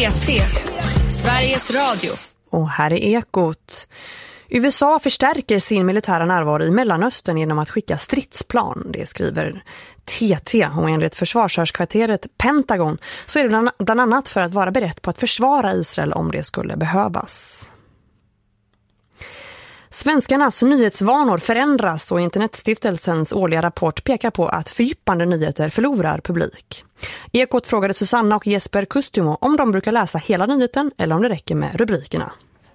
P3, Sveriges Radio. Och här är Ekot. USA förstärker sin militära närvaro i Mellanöstern genom att skicka stridsplan. Det skriver TT, och enligt försvarshögkvarteret Pentagon så är det bland annat för att vara beredd på att försvara Israel om det skulle behövas. Svenskarnas nyhetsvanor förändras och Internetstiftelsens årliga rapport pekar på att fördjupande nyheter förlorar publik. Ekot frågade Susanna och Jesper Kustumo om de brukar läsa hela nyheten eller om det räcker med rubrikerna.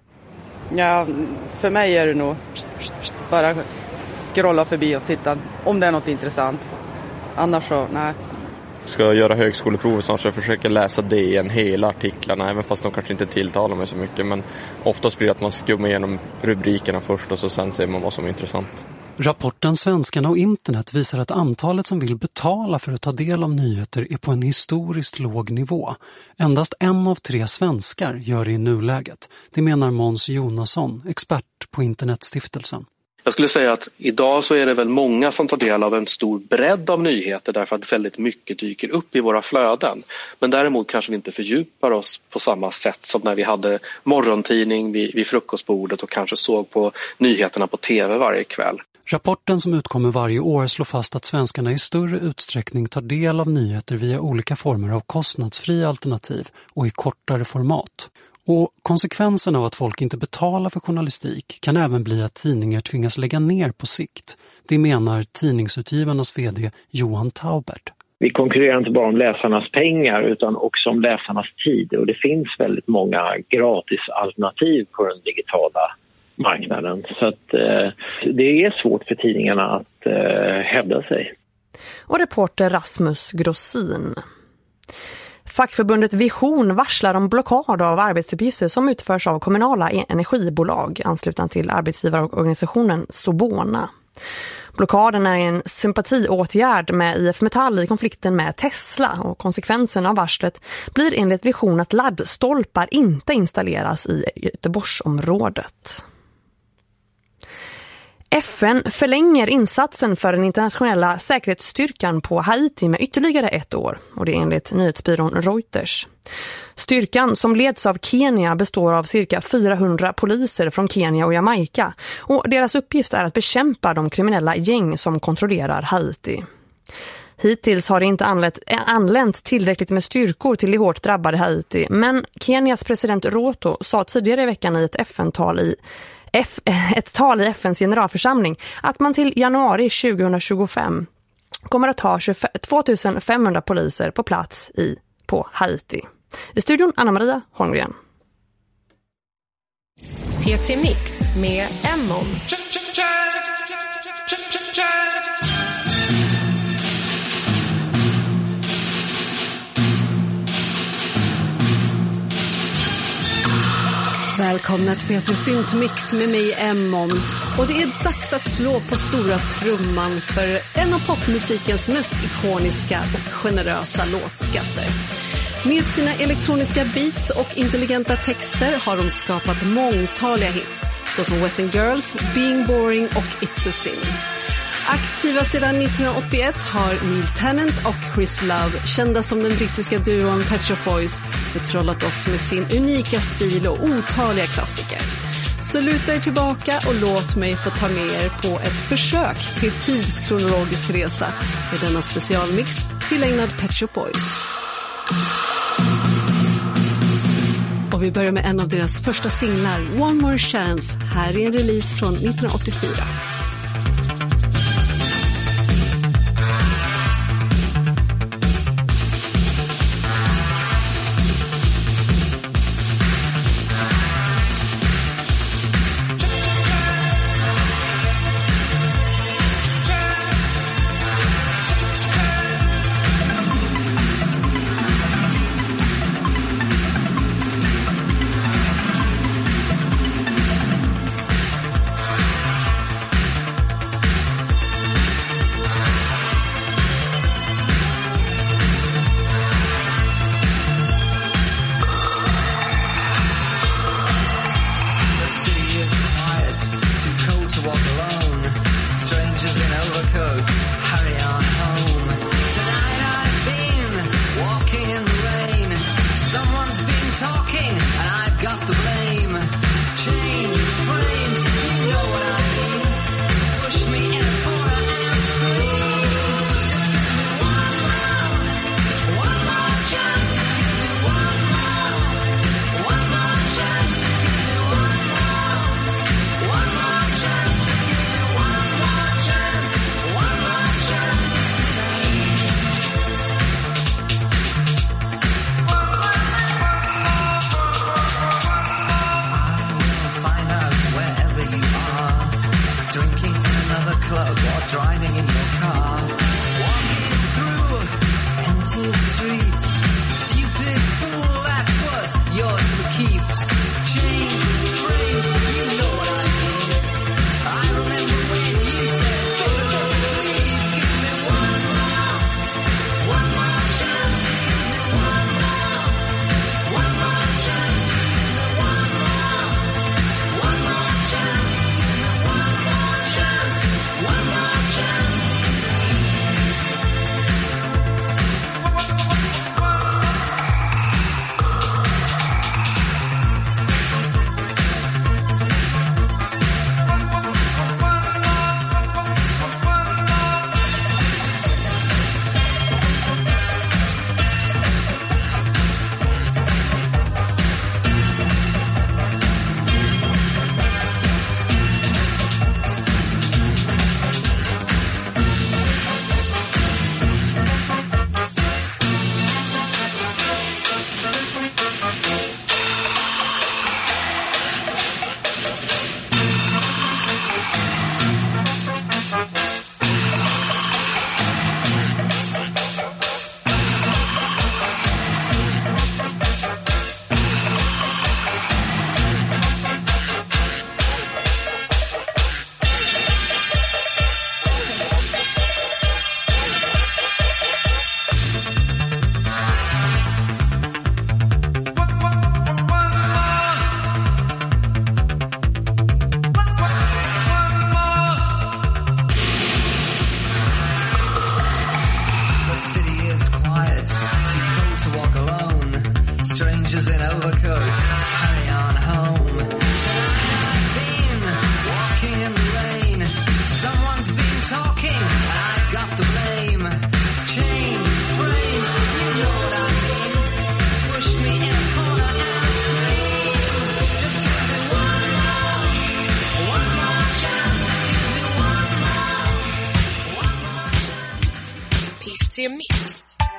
Ja, för mig är det nog bara scrolla förbi och titta om det är något intressant. Annars så, nej. Ska jag göra högskoleprovet så jag försöker läsa DN hela artiklarna, även fast de kanske inte tilltalar mig så mycket. Men oftast blir det att man skummar igenom rubrikerna först och så sen ser man vad som är intressant. Rapporten Svenskarna och internet visar att antalet som vill betala för att ta del av nyheter är på en historiskt låg nivå. Endast 1 av 3 svenskar gör det i nuläget. Det menar Måns Jonasson, expert på Internetstiftelsen. Jag skulle säga att idag så är det väl många som tar del av en stor bredd av nyheter därför att väldigt mycket dyker upp i våra flöden. Men däremot kanske vi inte fördjupar oss på samma sätt som när vi hade morgontidning vid frukostbordet och kanske såg på nyheterna på tv varje kväll. Rapporten som utkommer varje år slår fast att svenskarna i större utsträckning tar del av nyheter via olika former av kostnadsfria alternativ och i kortare format. Och konsekvensen av att folk inte betalar för journalistik kan även bli att tidningar tvingas lägga ner på sikt. Det menar tidningsutgivarnas vd Johan Taubert. Vi konkurrerar inte bara om läsarnas pengar utan också om läsarnas tid. Och det finns väldigt många gratis alternativ på den digitala marknaden. Så att det är svårt för tidningarna att hävda sig. Och reporter Rasmus Grossin. Fackförbundet Vision varslar om blockad av arbetsuppgifter som utförs av kommunala energibolag anslutna till arbetsgivarorganisationen Sobona. Blockaden är en sympatiåtgärd med IF Metall i konflikten med Tesla och konsekvensen av varslet blir enligt Vision att laddstolpar inte installeras i Göteborgsområdet. FN förlänger insatsen för den internationella säkerhetsstyrkan på Haiti med ytterligare 1 år, och det är enligt nyhetsbyrån Reuters. Styrkan som leds av Kenya består av cirka 400 poliser från Kenya och Jamaica, och deras uppgift är att bekämpa de kriminella gäng som kontrollerar Haiti. Hittills har det inte anlänt tillräckligt med styrkor till det hårt drabbade Haiti, men Kenias president Ruto sa tidigare i veckan i ett FN-tal ett tal i FNs generalförsamling att man till januari 2025 kommer att ha 2500 poliser på plats på Haiti. I studion Anna-Maria Holmgren. P3 Mix med Emmon. Välkomna till P3 Syntmix med mig Emmon. Och det är dags att slå på stora trumman för en av popmusikens mest ikoniska och generösa låtskatter. Med sina elektroniska beats och intelligenta texter har de skapat mångtaliga hits såsom Western Girls, Being Boring och It's a Sin. Aktiva sedan 1981 har Neil Tennant och Chris Love, kända som den brittiska duon Pet Shop Boys, betrollat oss med sin unika stil och otaliga klassiker. Så luta er tillbaka och låt mig få ta med er på ett försök till tidskronologisk resa med denna specialmix tillägnad Pet Shop Boys. Och vi börjar med en av deras första singlar, One More Chance. Här är en release från 1984. got the blame. Chain, framed, you know what I mean. Push me in a corner and scream. Just give me one more chance. Just give me one more chance. Give me one more chance. Give me one more chance. One more chance. Find out wherever you are, drinking in another club or driving in your car, walking through empty streets. Stupid fool, that was yours for keeps. Chain, frame, you know what I mean. I remember when you said, please give me one more chance. Give me one more chance. Give me one more chance. Give me one more chance. One more chance. P3 Mix.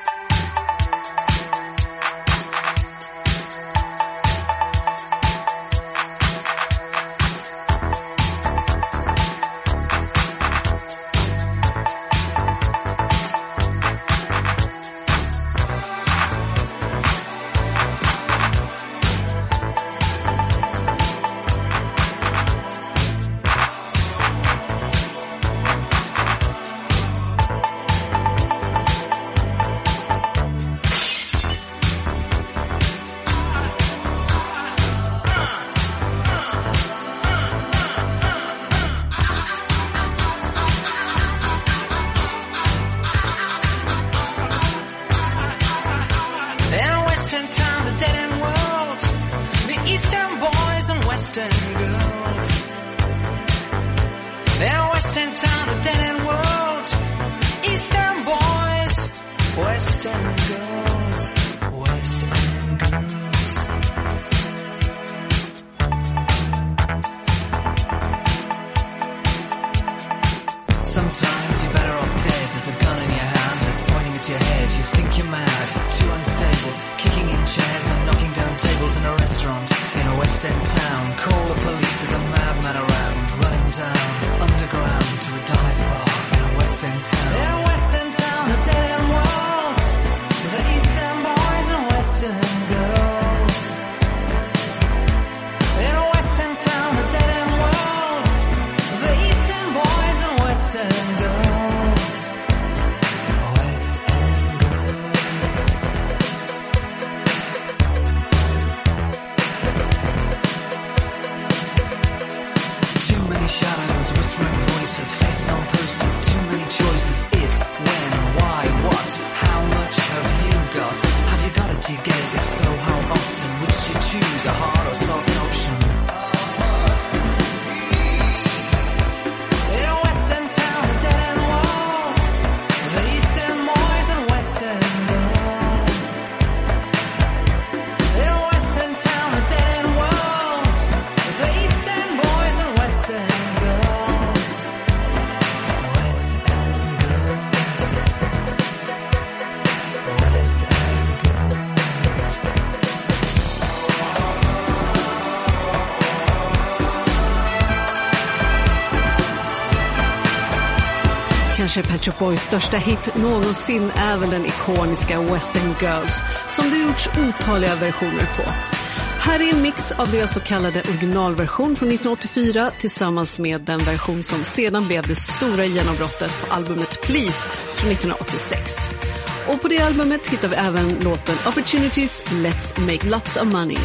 Sometimes you're better off dead. There's a gun in your hand that's pointing at your head. You think you're mad, too unstable, kicking in chairs and knocking down tables in a restaurant in a West End town. Call the police, there's a madman around, running down underground to a dive bar in a West End town. In a West End town, a dead end world, the Eastern boys and Western girls. In a West End town, a dead end world, the Eastern boys and Western girls. West End girls. Too many shadows, whispering voices, faces on posters, too many choices. If kanske Pet Shop Boys största hit någonsin är väl den ikoniska Western Girls, som det gjorts otaliga versioner på. Här är en mix av deras så kallade originalversion från 1984 tillsammans med den version som sedan blev det stora genombrottet på albumet Please från 1986. Och på det albumet hittar vi även låten Opportunities, Let's Make Lots of Money.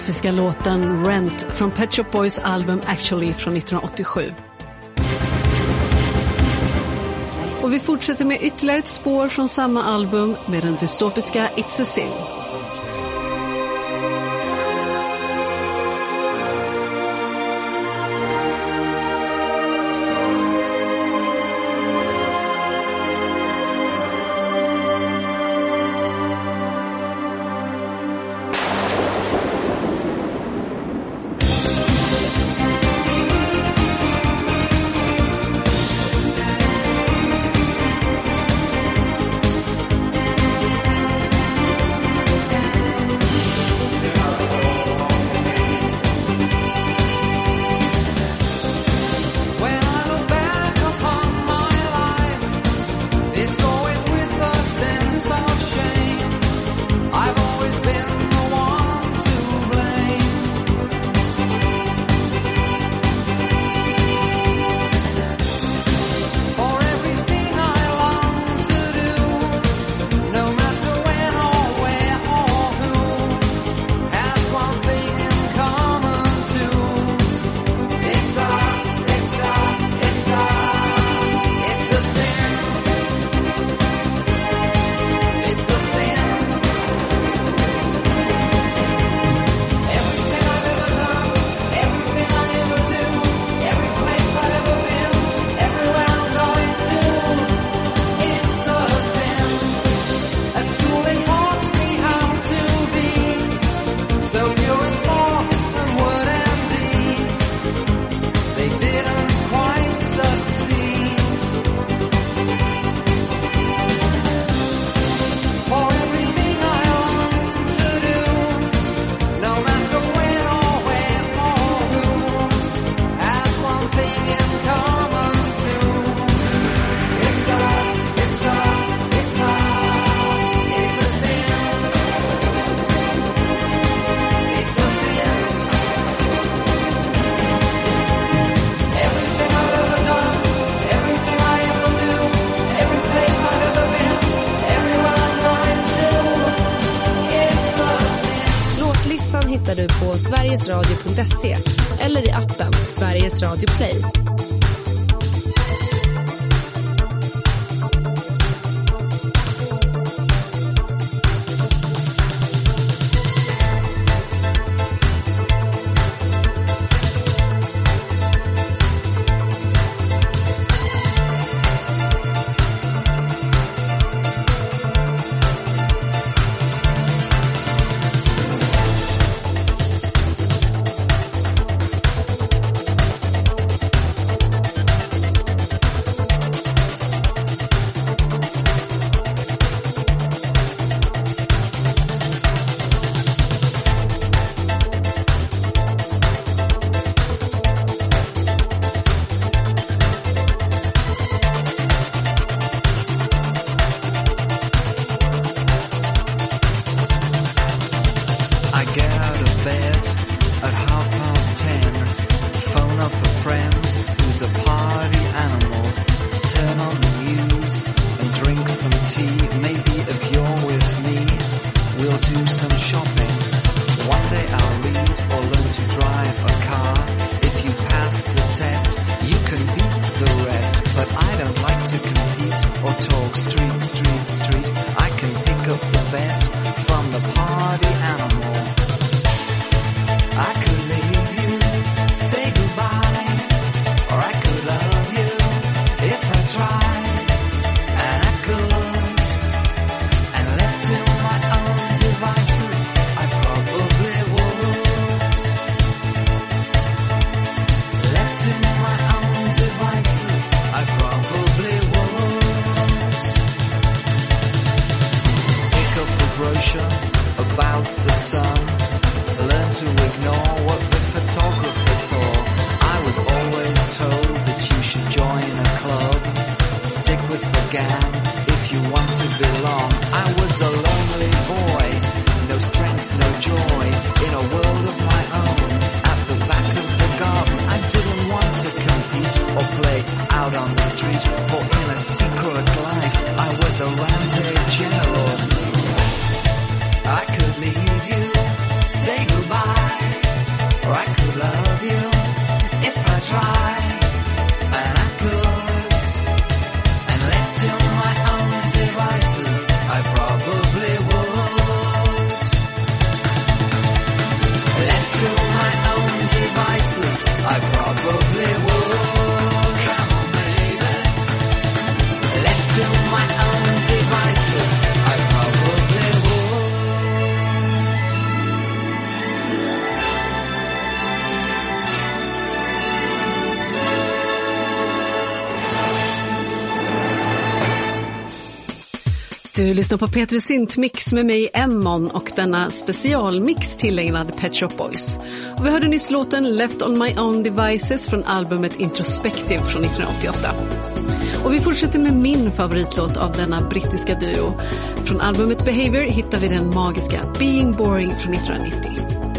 fantastiska låten Rent från Pet Shop Boys album Actually från 1987. Och vi fortsätter med ytterligare ett spår från samma album med den dystopiska It's a Sin. hittar du på sverigesradio.se eller i appen Sveriges Radio Play. Say goodbye. Du lyssnar på P3 Syntmix med mig Emmon och denna specialmix tillägnad Pet Shop Boys. Och vi hörde nyss låten Left on My Own Devices från albumet Introspective från 1988. Och vi fortsätter med min favoritlåt av denna brittiska duo. Från albumet Behavior hittar vi den magiska Being Boring från 1990.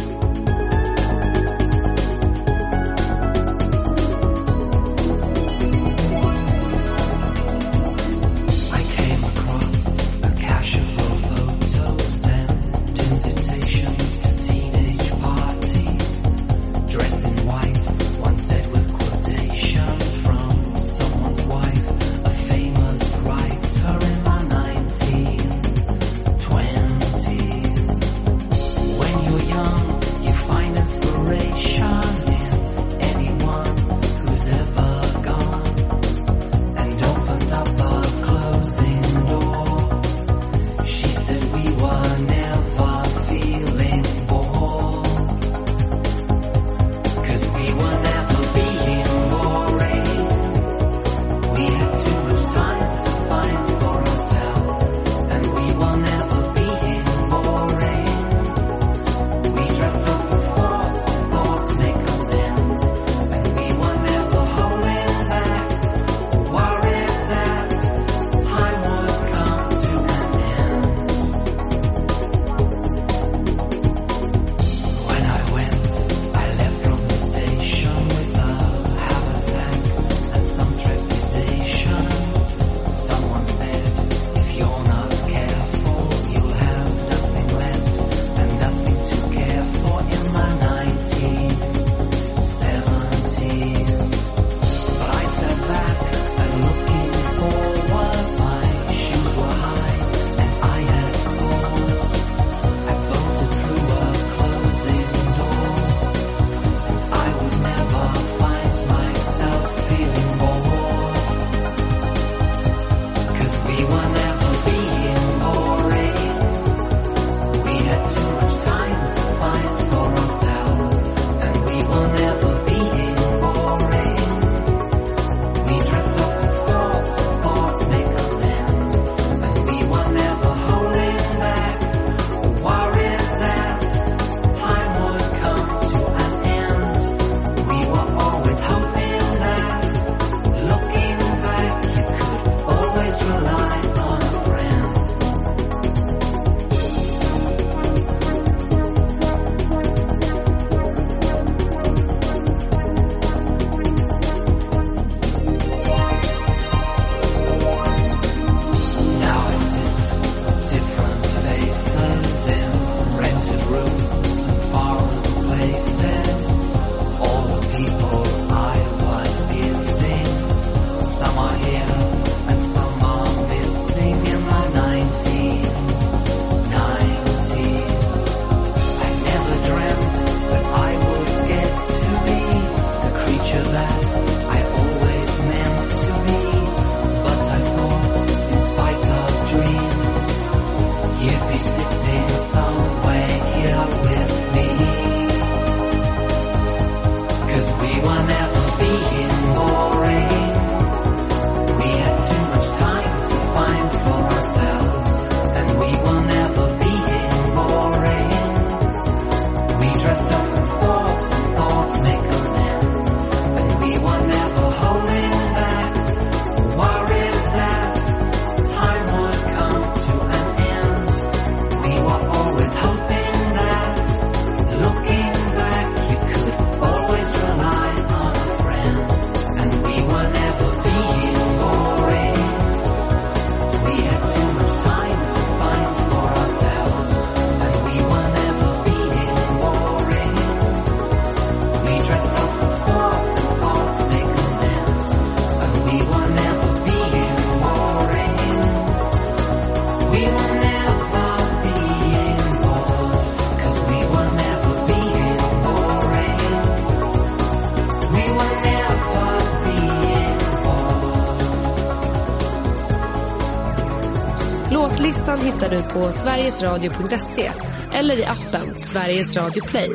Låtlistan hittar du på sverigesradio.se eller i appen Sveriges Radio Play.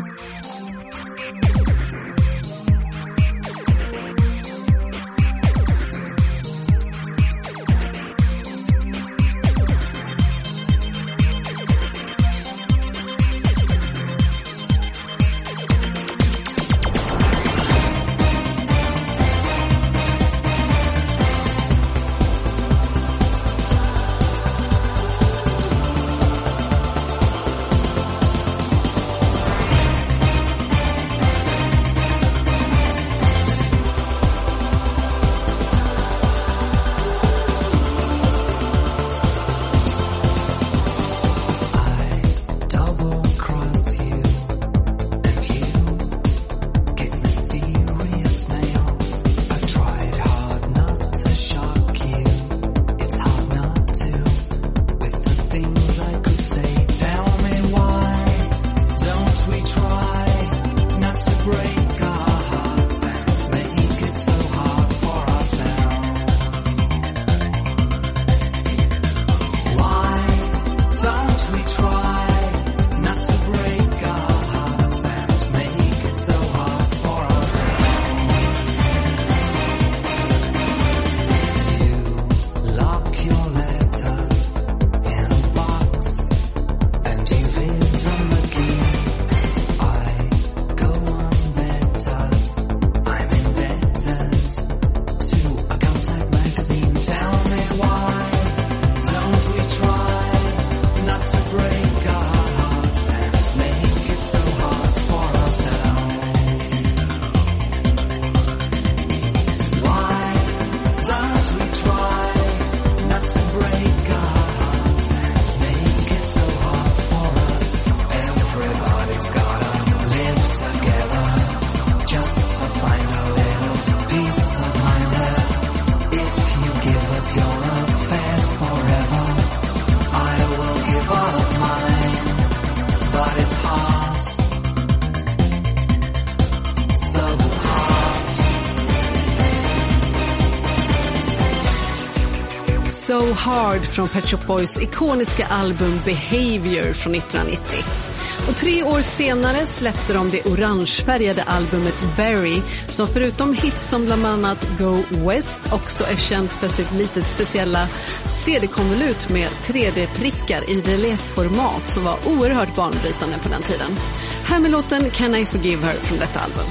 So Hard från Pet Shop Boys ikoniska album Behavior från 1990. Och 3 år senare släppte de det orangefärgade albumet Very, som förutom hits som bland annat Go West också är känt för sitt lite speciella CD-konvolut med 3D-prickar i reliefformat som var oerhört banbrytande på den tiden. Här med låten Can I Forgive Her från detta album.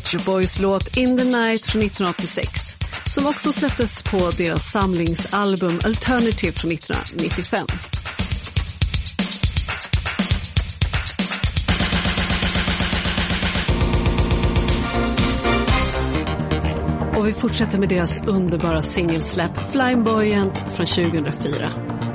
Pet Shop Boys låt In the Night från 1986, som också släpptes på deras samlingsalbum Alternative från 1995. Och vi fortsätter med deras underbara singelsläpp Flamboyant från 2004.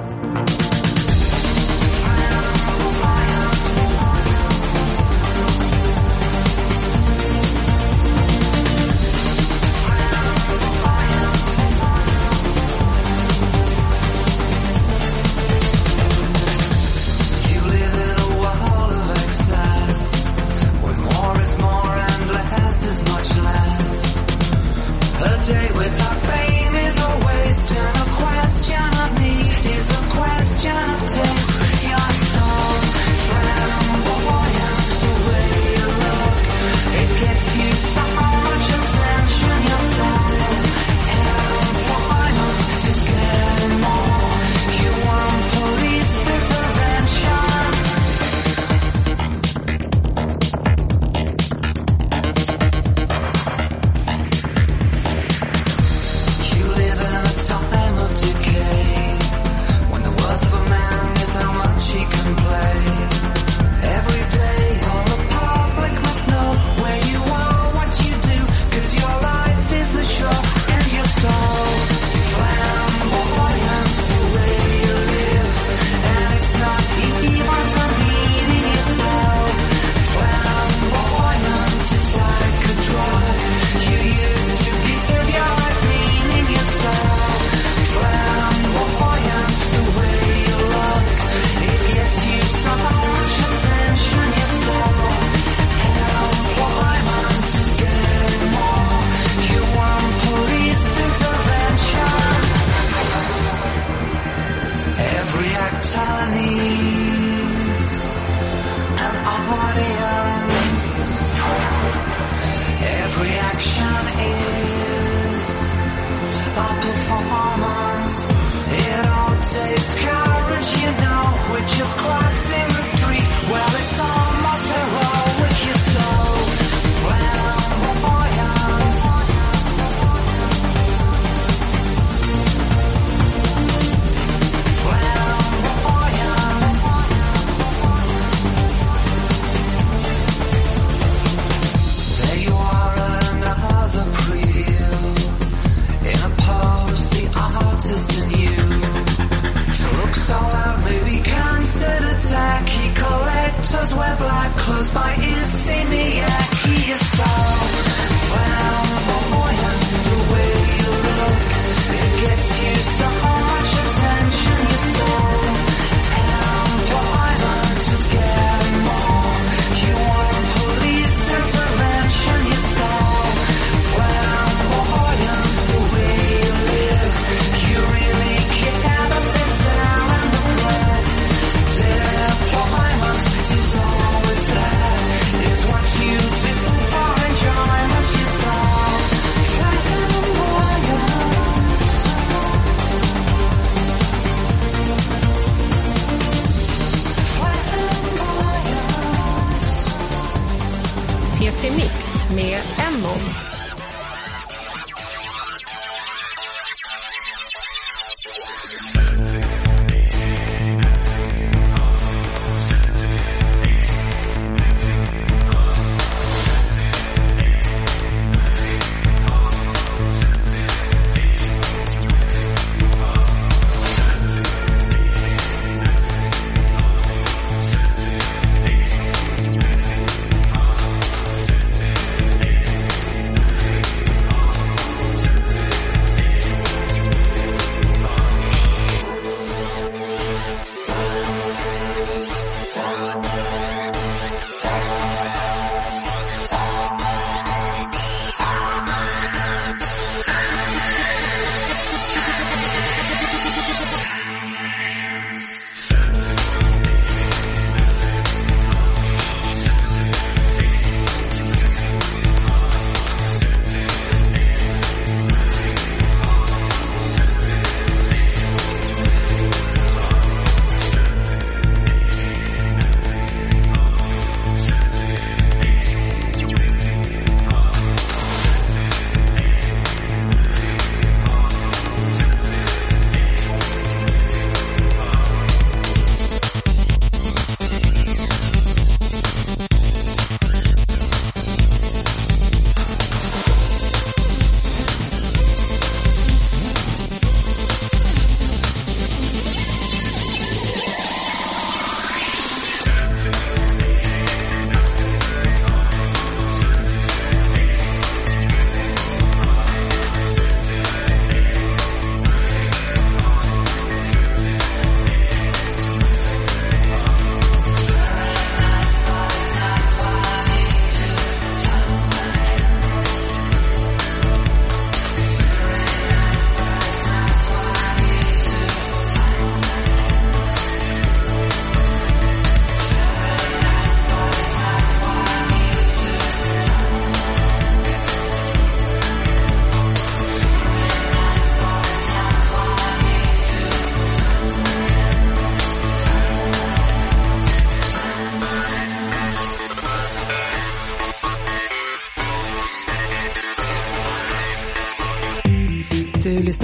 P3 Mix med Emmon.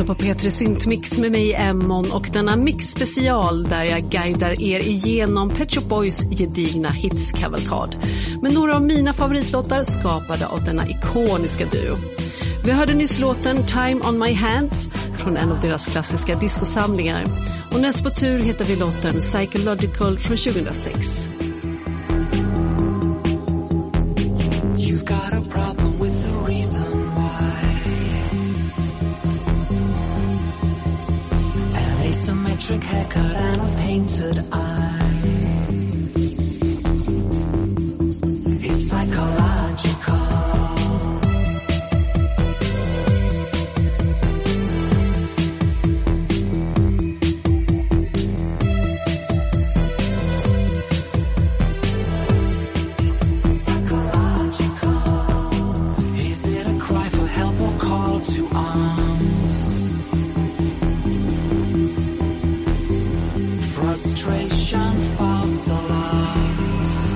på P3 Syntmix med mig Emmon och denna mixspecial där jag guidar er igenom Pet Shop Boys gedigna hitskavalkad med några av mina favoritlåtar skapade av denna ikoniska duo. Vi hörde nyss låten Time on my hands från en av deras klassiska discosamlingar och näst på tur heter vi låten Psychological från 2006. You've got a problem with the reason why. An asymmetric haircut and a painted eye. It's psychological. Frustration, false alarms.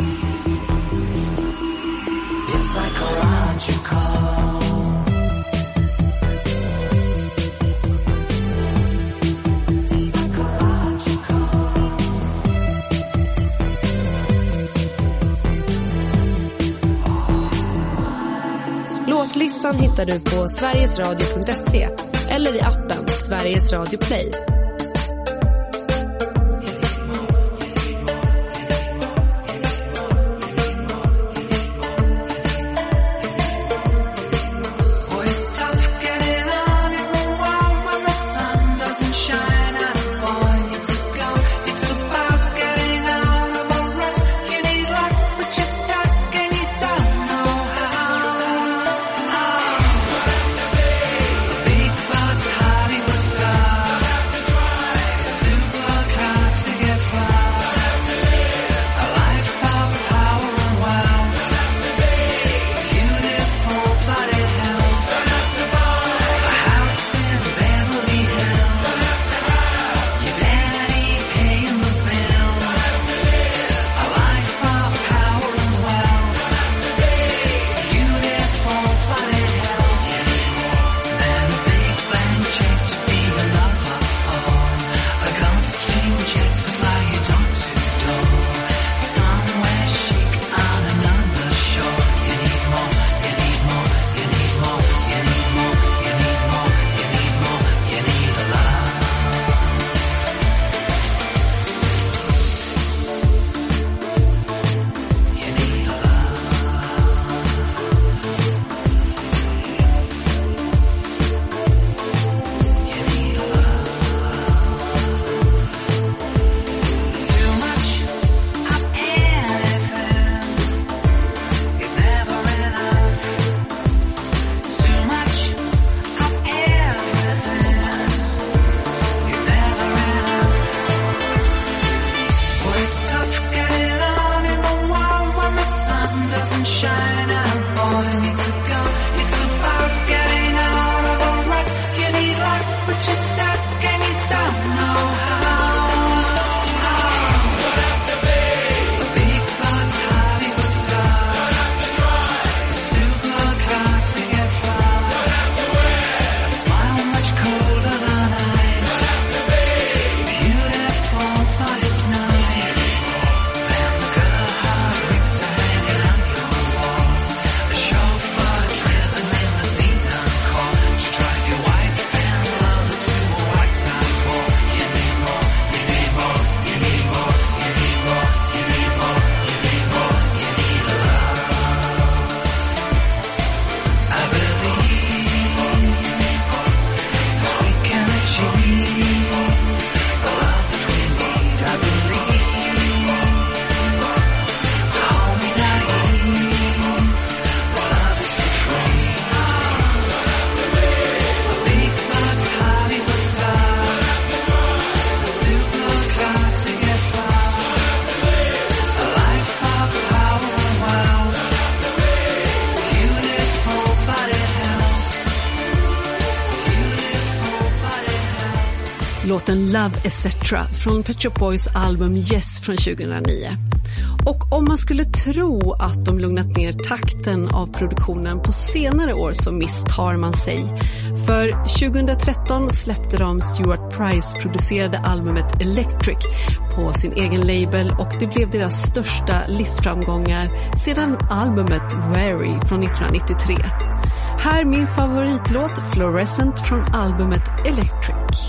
It's psychological. Låtlistan hittar du på sverigesradio.se eller i appen Sveriges Radio Play. Låten Love Etc. från Pet Shop Boys album Yes från 2009. Och om man skulle tro att de lugnat ner takten av produktionen på senare år så misstar man sig. För 2013 släppte de Stuart Price-producerade albumet Electric på sin egen label och det blev deras största listframgångar sedan albumet Wary från 1993. Här min favoritlåt Fluorescent från albumet Electric.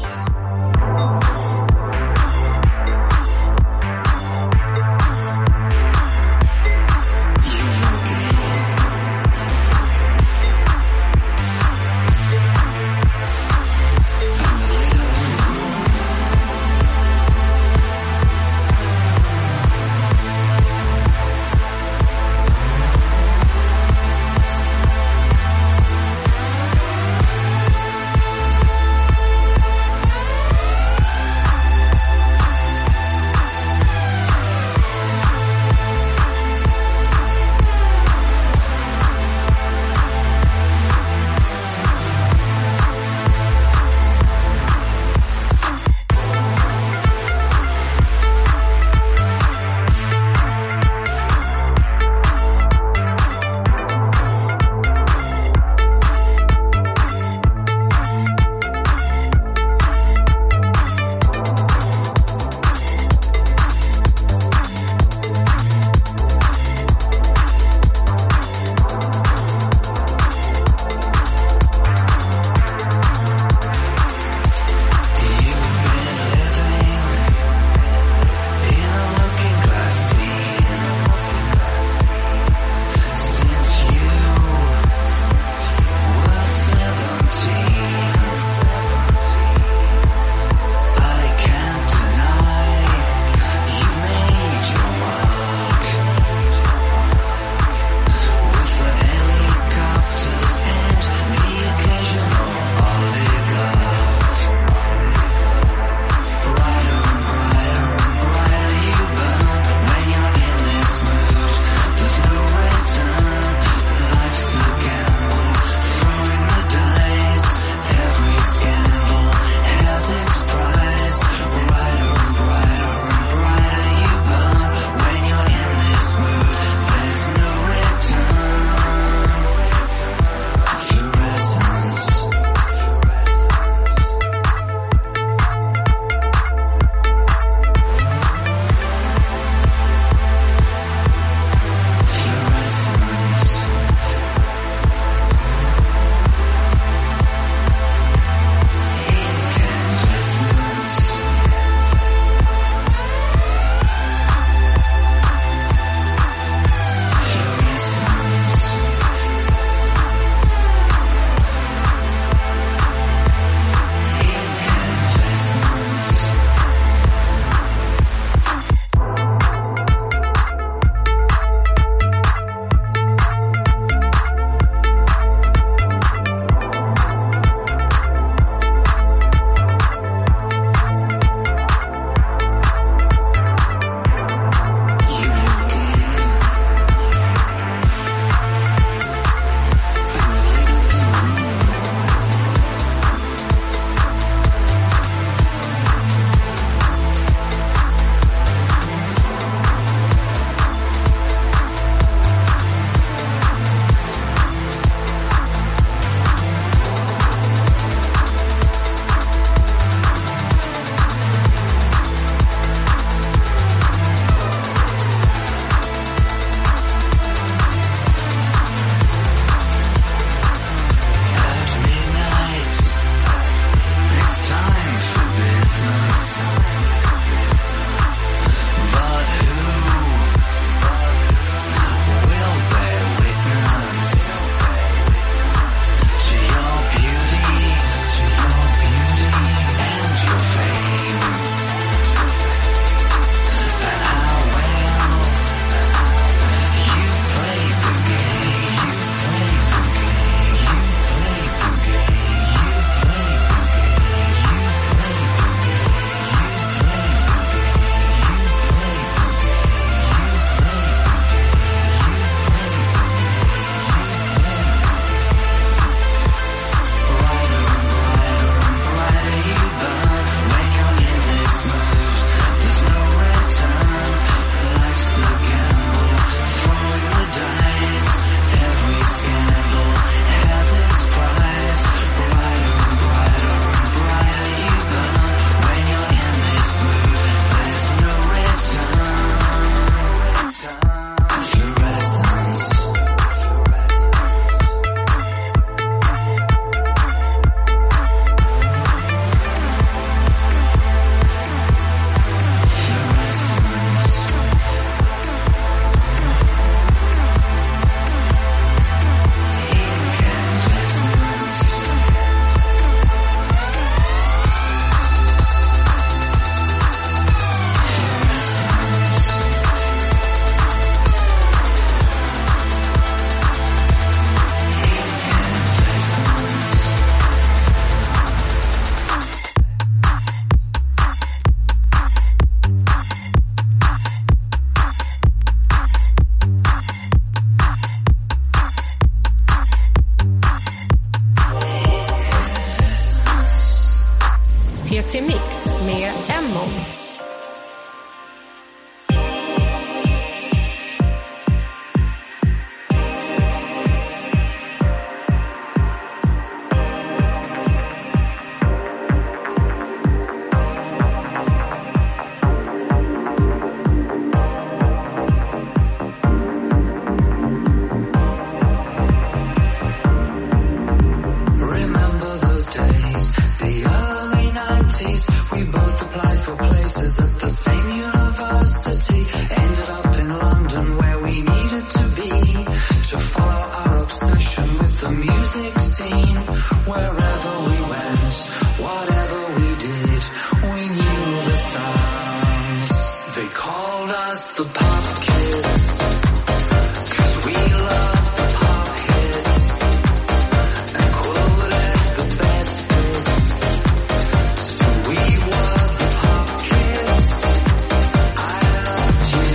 us the pop kids, 'cause we love the pop hits and quoted the best bits. So we were the pop kids. I loved you.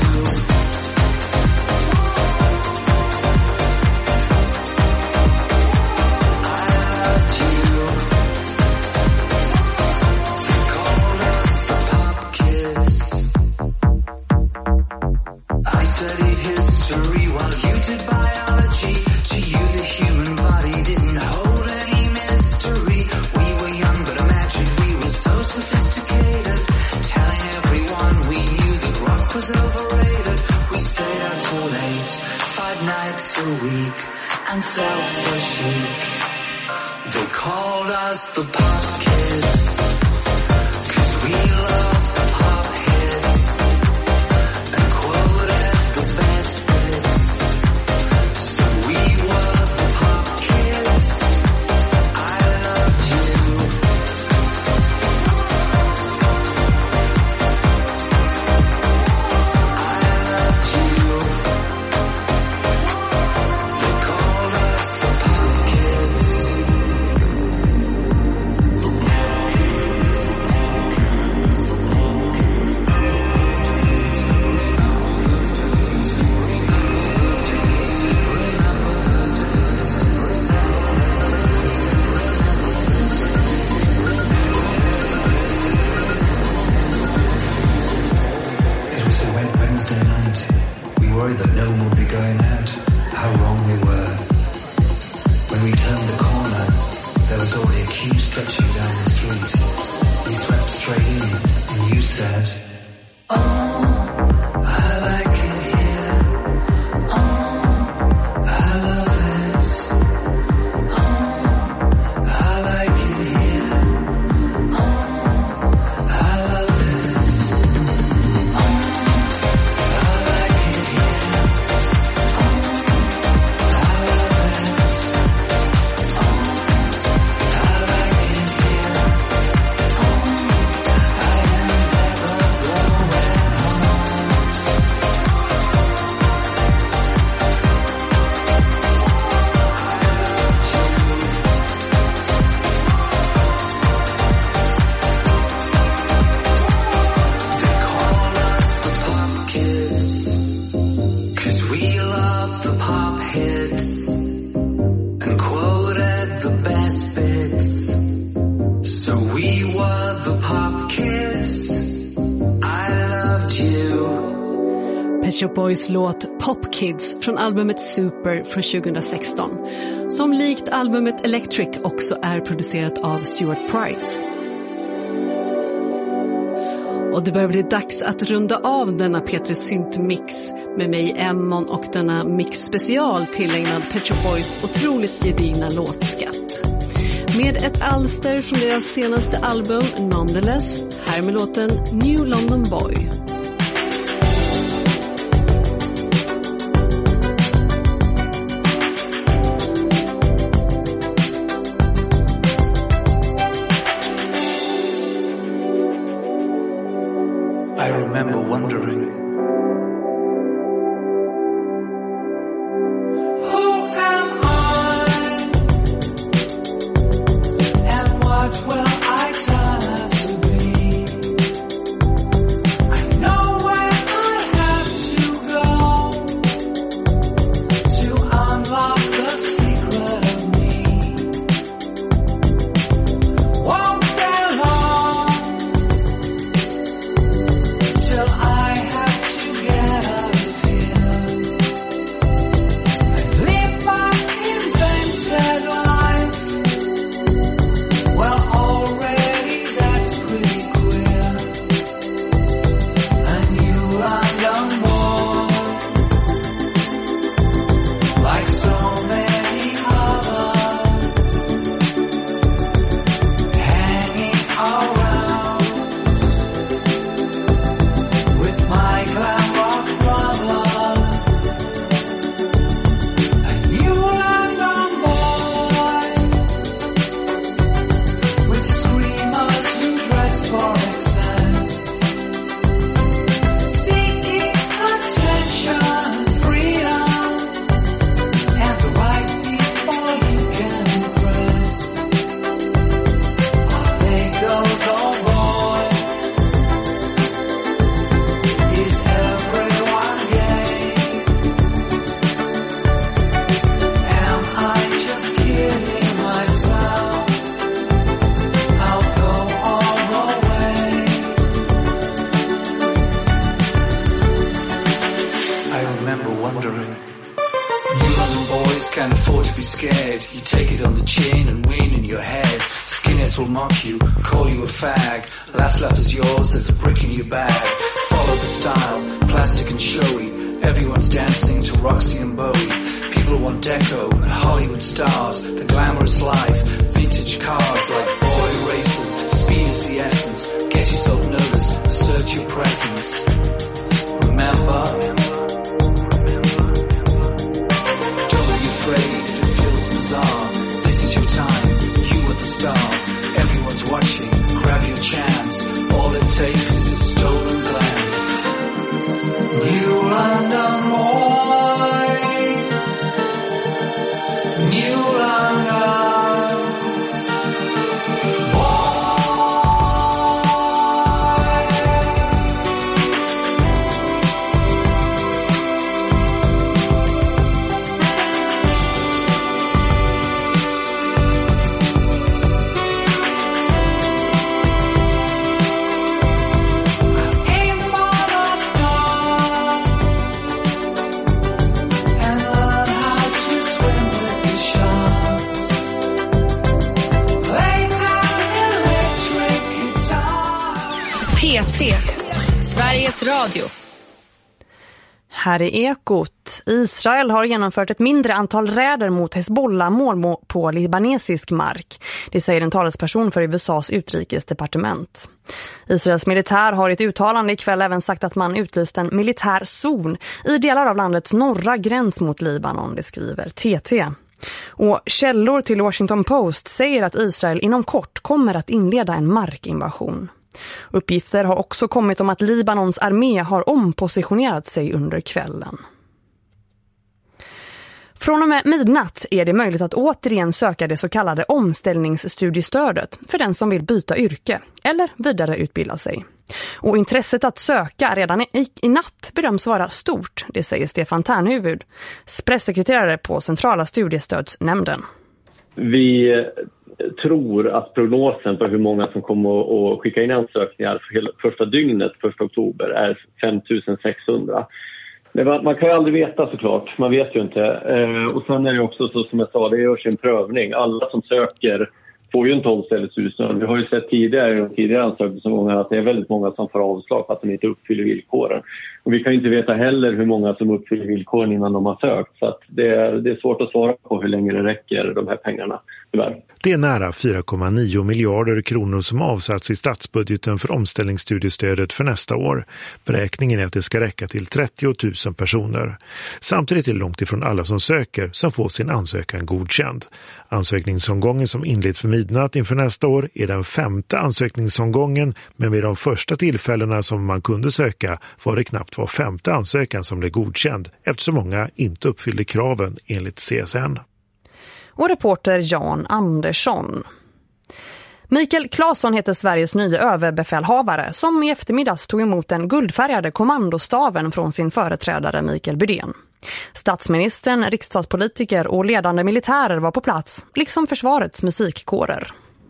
I loved you. They called us the pop kids. I studied history while you did biology. To you the human body didn't hold any mystery. We were young but imagined we were so sophisticated, telling everyone we knew that rock was overrated. We stayed out till late, 5 nights a week, and felt so chic. They called us the pop kids, 'cause we love the pop hits and quoted the best bits. So we were the pop kids. I loved you. I loved you. They called us the pop kids. It was a wet Wednesday night. We worried that no one would be going out. How wrong we were. When we turned the corner, there was already a queue stretching down the street. We swept straight in, and you said, "Oh, I like it here. Oh, I love it. Oh, I like it here. Oh, I love it. Pet Shop Boys låt Pop Kids från albumet Super från 2016, som likt albumet Electric också är producerat av Stuart Price. Och det börjar bli dags att runda av denna P3 Syntmix med mig Emmon och denna mix special tillägnad Pet Shop Boys otroligt gedigna låtskatt. Med ett alster från deras senaste album Nonetheless, här med låten New London Boy. I remember wondering, who am I? And what will I turn out to be? I know can't afford to be scared. You take it on the chin and win in your head. Skinheads will mock you, call you a fag. Last laugh is yours, there's a brick in your bag. Follow the style, plastic and showy. Everyone's dancing to Roxy and Bowie. People want deco and Hollywood stars. The glamorous life, vintage cars like boy races. Speed is the essence, get yourself noticed, assert your presence. Remember, don't be afraid, it feels bizarre. This is your time, you are the star. Everyone's watching, grab your chance. All it takes is a stolen glance. New London boy, New London. P3, Sveriges Radio. Här är Ekot. Israel har genomfört ett mindre antal räder mot Hezbollah-mål på libanesisk mark. Det säger en talesperson för USAs utrikesdepartement. Israels militär har i ett uttalande ikväll även sagt att man utlyst en militär zon i delar av landets norra gräns mot Libanon, det skriver TT. Och källor till Washington Post säger att Israel inom kort kommer att inleda en markinvasion. Uppgifter har också kommit om att Libanons armé har ompositionerat sig under kvällen. Från och med midnatt är det möjligt att återigen söka det så kallade omställningsstudiestödet för den som vill byta yrke eller vidareutbilda sig. Och intresset att söka redan i natt bedöms vara stort, det säger Stefan Ternhuvud, pressekreterare på Centrala studiestödsnämnden. Vi tror att prognosen på hur många som kommer att skicka in ansökningar för första dygnet, 1 oktober, är 5600. Man kan ju aldrig veta såklart, man vet ju inte. Och sen är det också så som jag sa, det görs en prövning. Alla som söker får ju inte omställningsstudiestöd. Vi har ju sett tidigare ansökningsomgångar att det är väldigt många som får avslag för att de inte uppfyller villkoren. Och vi kan ju inte veta heller hur många som uppfyller villkoren innan de har sökt. Så att det är svårt att svara på hur länge det räcker, de här pengarna, tyvärr. Det är nära 4,9 miljarder kronor som avsatts i statsbudgeten för omställningsstudiestödet för nästa år. Beräkningen är att det ska räcka till 30 000 personer. Samtidigt är det långt ifrån alla som söker som får sin ansökan godkänd. Ansökningsomgången som inleds för midnatt inför nästa år är den 5:e ansökningsomgången, men vid de första tillfällena som man kunde söka var det knappt var 5:e ansökan som blev godkänd eftersom många inte uppfyllde kraven enligt CSN. Och reporter Jan Andersson. Mikael Claesson heter Sveriges nya överbefälhavare som i eftermiddags tog emot den guldfärgade kommandostaven från sin företrädare Mikael Bydén. Statsministern, riksdagspolitiker och ledande militärer var på plats, liksom försvarets musikkårer.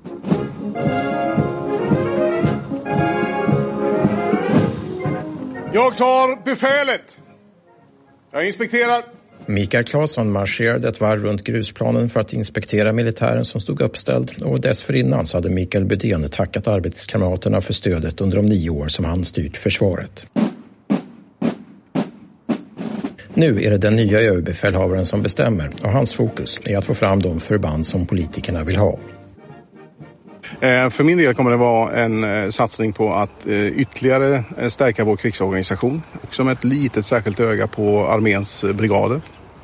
Jag tar befälet. Jag inspekterar. Mikael Claesson marscherade ett varv runt grusplanen för att inspektera militären som stod uppställd, och dessförinnan så hade Mikael Bydén tackat arbetskamraterna för stödet under de 9 år som han styrt försvaret. Nu är det den nya överbefälhavaren som bestämmer, och hans fokus är att få fram de förband som politikerna vill ha. För min del kommer det vara en satsning på att ytterligare stärka vår krigsorganisation. Och som ett litet särskilt öga på arméns brigader.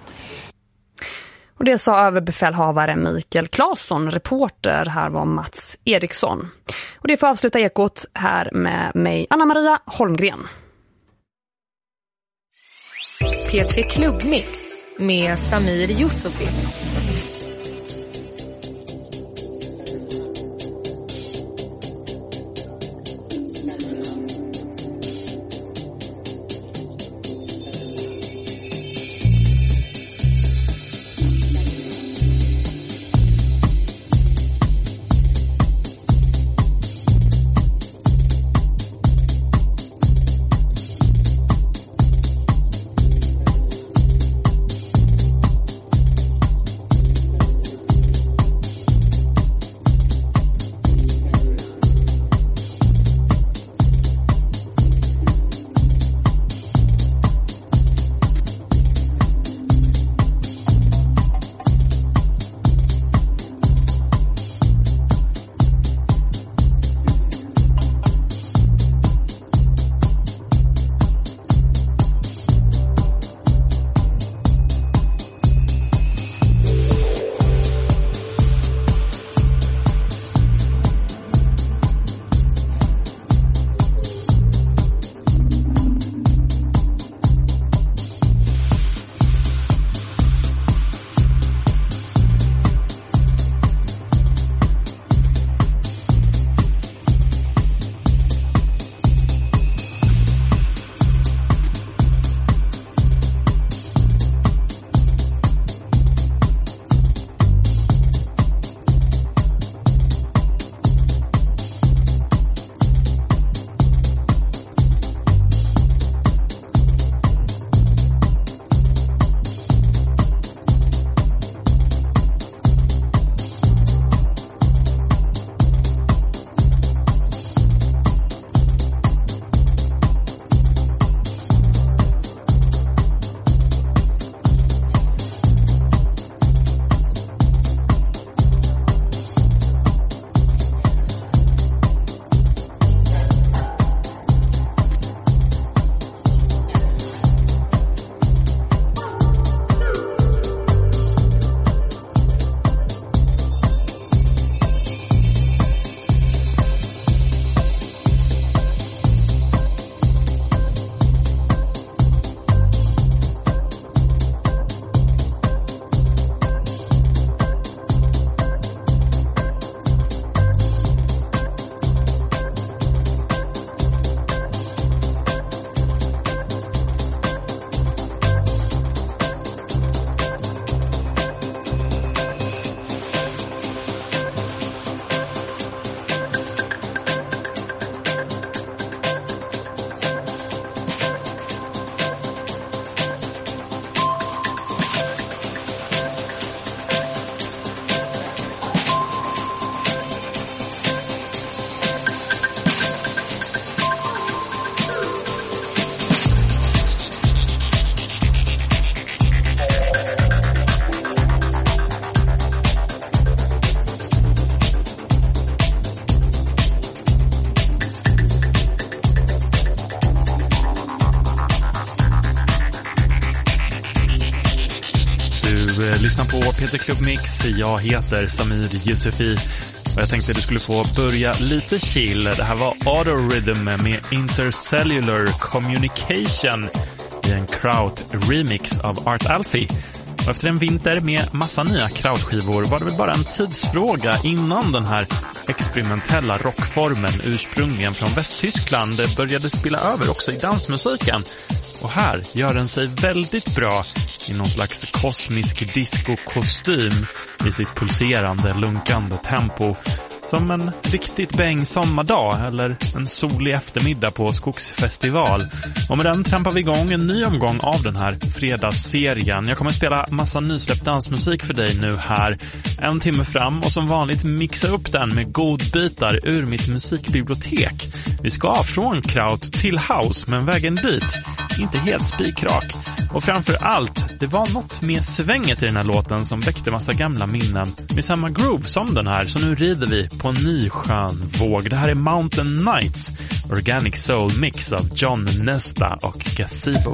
Och det sa överbefälhavare Mikael Claesson. Reporter här var Mats Eriksson. Och det får avsluta Ekot här med mig, Anna-Maria Holmgren. P3 Klubbmix med Samir Yusufi. lyssnar på Peter Club Mix. Jag heter Samir Yusufi och jag tänkte att du skulle få börja lite chill. Det här var Autorhythm med Intercellular Communication i en Kraut-remix av Art Alfie. Och efter en vinter med massa nya Kraut-skivor var det väl bara en tidsfråga innan den här experimentella rockformen ursprungligen från Västtyskland började spela över också i dansmusiken. Och här gör den sig väldigt bra i någon slags kosmisk disco-kostym i sitt pulserande, lunkande tempo. Som en riktigt bäng sommardag eller en solig eftermiddag på skogsfestival. Och med den trampar vi igång en ny omgång av den här fredagsserien. Jag kommer spela massa nysläppt dansmusik för dig nu här. En timme fram och som vanligt mixa upp den med godbitar ur mitt musikbibliotek. Vi ska från Kraut till house, men vägen dit inte helt spikrak. Och framför allt, det var något med svänget i den här låten som väckte massa gamla minnen med samma groove som den här. Så nu rider vi på en ny skön våg. Det här är Mountain Nights, Organic Soul Mix av John Nesta och Gazebo.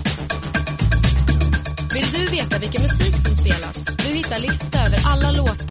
Vill du veta vilken musik som spelas? Du hittar listor över alla låtar